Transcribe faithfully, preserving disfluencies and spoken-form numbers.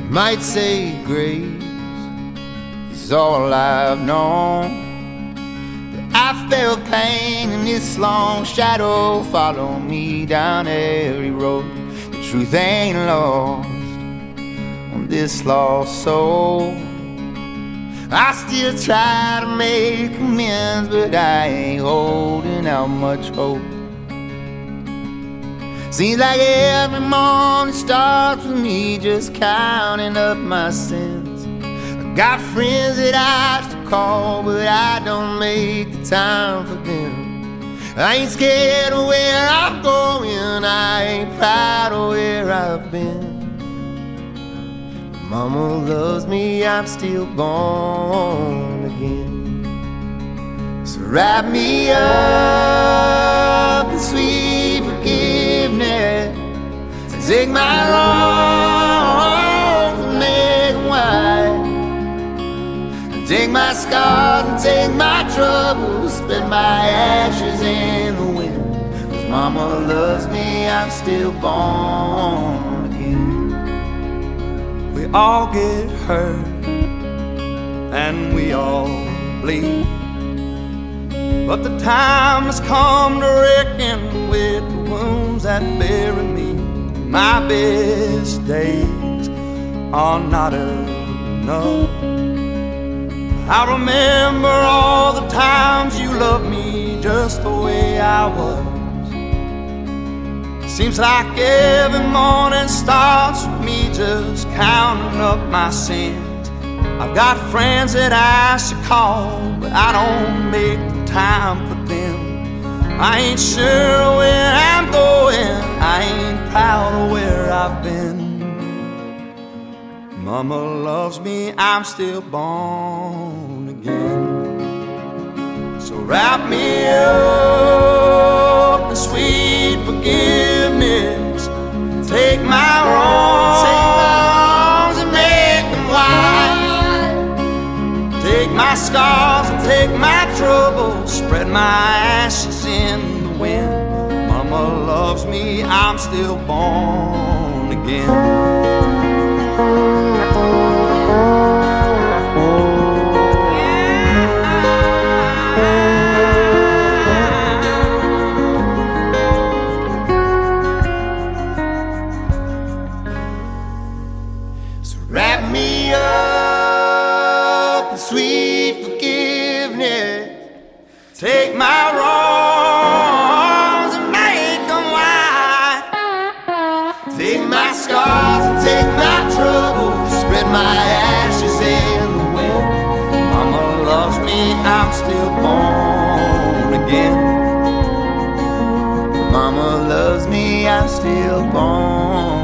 might say grace is all I've known, but I felt pain in this long shadow follow me down every road. The truth ain't lost on this lost soul. I still try to make amends, but I ain't holding out much hope. Seems like every morning starts with me just counting up my sins. I got friends that I should call, but I don't make the time for them. I ain't scared of where I'm going, I ain't proud of where I've been. Mama loves me, I'm still born again. So wrap me up in sweet forgiveness, and take my wrongs and make them white, and take my scars and take my troubles, spread my ashes in the wind. 'Cause Mama loves me, I'm still born again. We all get hurt and we all bleed, but the time has come to reckon with the wounds that bury me. My best days are not enough. I remember all the times you loved me just the way I was. Seems like every morning starts with me just counting up my sins. I've got friends that I should call, but I don't make the time for them. I ain't sure where I'm going, I ain't proud of where I've been. Mama loves me, I'm still born again. So wrap me up in sweet forgiveness, take my wrongs and make them white, take my scars and take my troubles, spread my ashes in the wind. Mama loves me, I'm still born again. Wrap me up in sweet forgiveness, take my wrongs and make them white, take my scars and take my troubles, spread my ashes in the wind. Mama loves me, I'm still born again. Mama loves me, I'm still born